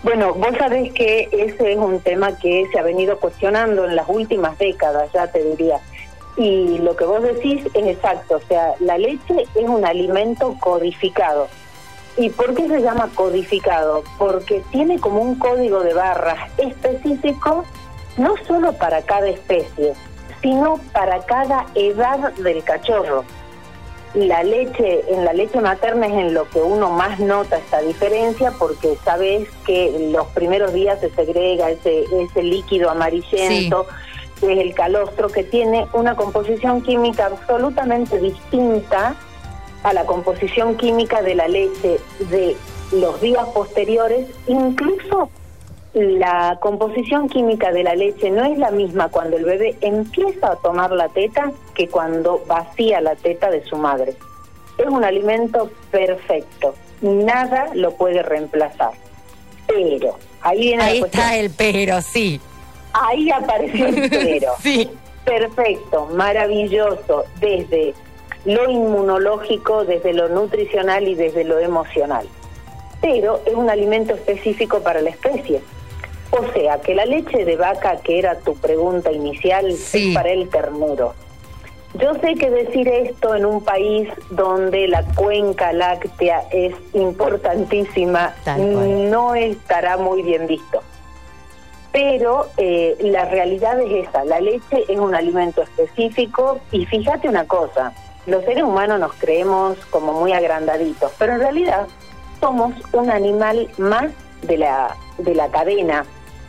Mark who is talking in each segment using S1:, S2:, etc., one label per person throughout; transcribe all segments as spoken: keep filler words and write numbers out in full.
S1: Bueno, vos sabés que ese es un tema que se ha venido cuestionando en las últimas décadas, ya te diría. Y lo que vos decís es exacto, o sea, la leche es un alimento codificado. ¿Y por qué se llama codificado? Porque tiene como un código de barras específico, no solo para cada especie, sino para cada edad del cachorro. La leche, en la leche materna es en lo que uno más nota esta diferencia, porque sabes que los primeros días se segrega ese, ese líquido amarillento, sí, que es el calostro, que tiene una composición química absolutamente distinta a la composición química de la leche de los días posteriores. Incluso la composición química de la leche no es la misma cuando el bebé empieza a tomar la teta que cuando vacía la teta de su madre. Es un alimento perfecto, nada lo puede reemplazar. Pero, ahí viene
S2: ahí
S1: la cuestión.
S2: Está el pero, sí.
S1: Ahí apareció el pero.
S2: Sí.
S1: Perfecto, maravilloso, desde lo inmunológico, desde lo nutricional y desde lo emocional. Pero es un alimento específico para la especie. O sea, que la leche de vaca, que era tu pregunta inicial, sí, es para el ternero. Yo sé que decir esto en un país donde la cuenca láctea es importantísima no estará muy bien visto. Pero eh, la realidad es esa, la leche es un alimento específico y fíjate una cosa, los seres humanos nos creemos como muy agrandaditos, pero en realidad somos un animal más de la, de la cadena.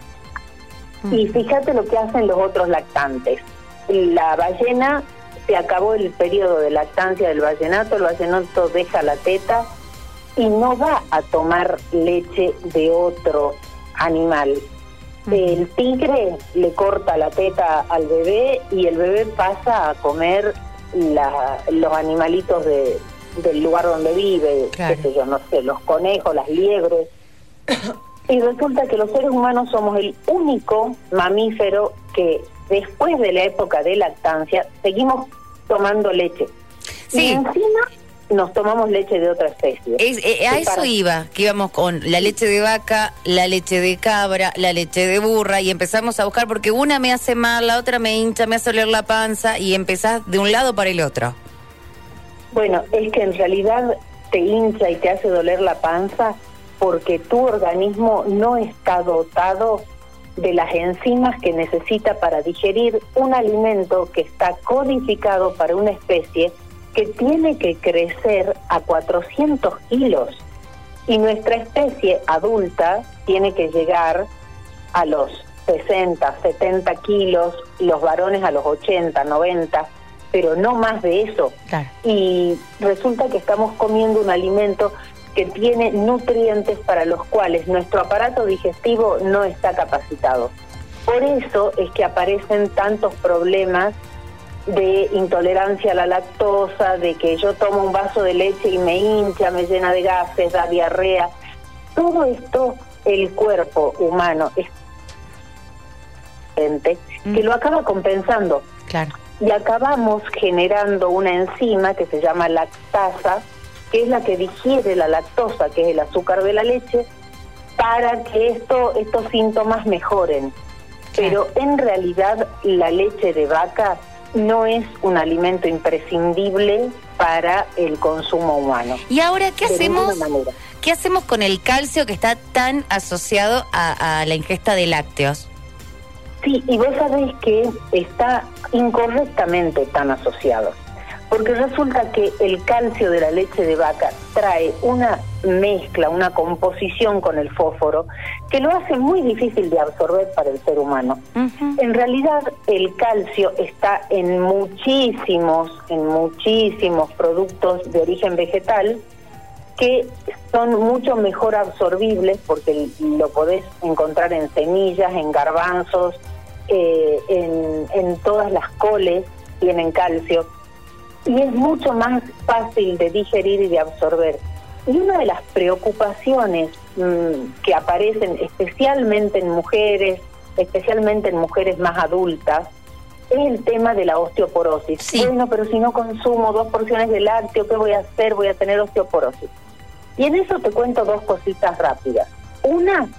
S1: Y fíjate lo que hacen los otros lactantes. La ballena, se acabó el periodo de lactancia del ballenato, el ballenato deja la teta y no va a tomar leche de otro animal. El tigre le corta la teta al bebé y el bebé pasa a comer la, los animalitos de, del lugar donde vive, claro, qué sé yo, no sé, los conejos, las liebres. Y resulta que los seres humanos somos el único mamífero que después de la época de lactancia seguimos tomando leche. Sí. Y encima nos tomamos leche de otra especie.
S2: Es, eh, a eso para... iba, que íbamos con la leche de vaca, la leche de cabra, la leche de burra, y empezamos a buscar, porque una me hace mal, la otra me hincha, me hace oler la panza, y empezás de un lado para el otro.
S1: Bueno, es que en realidad te hincha y te hace doler la panza porque tu organismo no está dotado de las enzimas que necesita para digerir un alimento que está codificado para una especie que tiene que crecer a cuatrocientos kilos. Y nuestra especie adulta tiene que llegar a los sesenta, setenta kilos, los varones a los ochenta, noventa, pero no más de eso. Claro. Y resulta que estamos comiendo un alimento que tiene nutrientes para los cuales nuestro aparato digestivo no está capacitado. Por eso es que aparecen tantos problemas de intolerancia a la lactosa, de que yo tomo un vaso de leche y me hincha, me llena de gases, da diarrea. Todo esto el cuerpo humano es mm. que lo acaba compensando. Claro. Y acabamos generando una enzima que se llama lactasa, que es la que digiere la lactosa, que es el azúcar de la leche, para que esto, estos síntomas mejoren. Pero en realidad la leche de vaca no es un alimento imprescindible para el consumo humano.
S2: Y ahora, ¿qué hacemos? ¿Qué hacemos con el calcio que está tan asociado a, a la ingesta de lácteos?
S1: Sí, y vos sabés que está incorrectamente tan asociado. Porque resulta que el calcio de la leche de vaca trae una mezcla, una composición con el fósforo que lo hace muy difícil de absorber para el ser humano. Uh-huh. En realidad el calcio está en muchísimos, en muchísimos productos de origen vegetal que son mucho mejor absorbibles porque lo podés encontrar en semillas, en garbanzos, eh, en, en todas las coles tienen calcio. Y es mucho más fácil de digerir y de absorber. Y una de las preocupaciones mmm, que aparecen especialmente en mujeres, especialmente en mujeres más adultas, es el tema de la osteoporosis. Sí. Bueno, pero si no consumo dos porciones de lácteo, ¿qué voy a hacer? Voy a tener osteoporosis. Y en eso te cuento dos cositas rápidas. Una,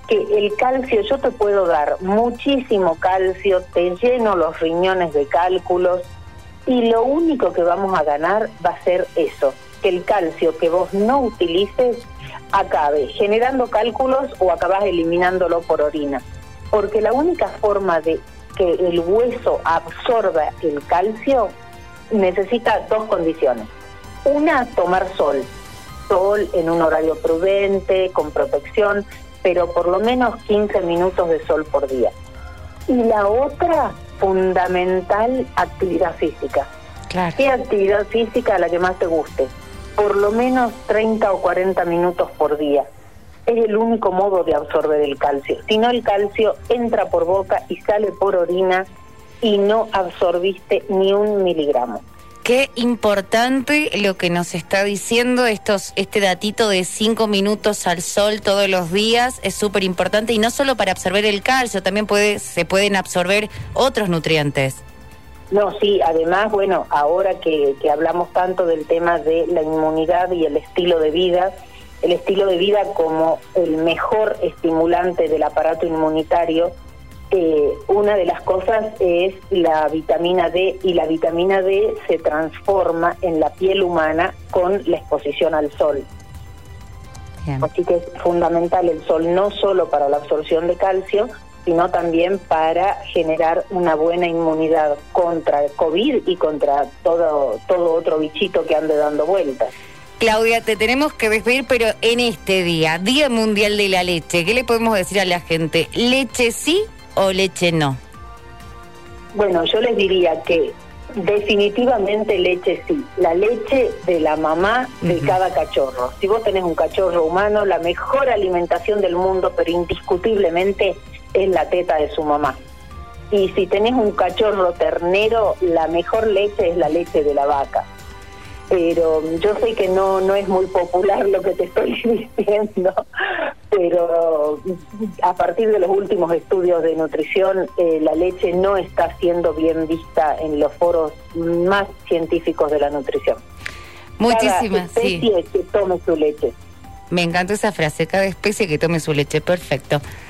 S1: que el calcio, yo te puedo dar muchísimo calcio, te lleno los riñones de cálculos y lo único que vamos a ganar va a ser eso, que el calcio que vos no utilices acabe generando cálculos o acabas eliminándolo por orina. Porque la única forma de que el hueso absorba el calcio necesita dos condiciones. Una, tomar sol. Sol en un horario prudente, con protección, pero por lo menos quince minutos de sol por día. Y la otra, fundamental, actividad física.
S2: Claro.
S1: ¿Qué actividad física? La que más te guste. Por lo menos treinta o cuarenta minutos por día. Es el único modo de absorber el calcio. Si no, el calcio entra por boca y sale por orina y no absorbiste ni un miligramo.
S2: Qué importante lo que nos está diciendo, estos, este datito de cinco minutos al sol todos los días, es súper importante, y no solo para absorber el calcio, también puede, se pueden absorber otros nutrientes.
S1: No, sí, además, bueno, ahora que, que hablamos tanto del tema de la inmunidad y el estilo de vida, el estilo de vida como el mejor estimulante del aparato inmunitario, Eh, una de las cosas es la vitamina D, y la vitamina D se transforma en la piel humana con la exposición al sol. Bien. Así que es fundamental el sol no solo para la absorción de calcio, sino también para generar una buena inmunidad contra el COVID y contra todo, todo otro bichito que ande dando vueltas.
S2: Claudia, te tenemos que despedir, pero en este día, Día Mundial de la Leche, ¿qué le podemos decir a la gente? ¿Leche sí o leche no?
S1: Bueno, yo les diría que definitivamente leche sí. La leche de la mamá de uh-huh. cada cachorro. Si vos tenés un cachorro humano, la mejor alimentación del mundo, pero indiscutiblemente, es la teta de su mamá. Y si tenés un cachorro ternero, la mejor leche es la leche de la vaca. Pero yo sé que no no es muy popular lo que te estoy diciendo, pero a partir de los últimos estudios de nutrición, eh, la leche no está siendo bien vista en los foros más científicos de la nutrición.
S2: Muchísimas,
S1: cada especie
S2: sí.
S1: que tome su leche.
S2: Me encantó esa frase, cada especie que tome su leche, perfecto.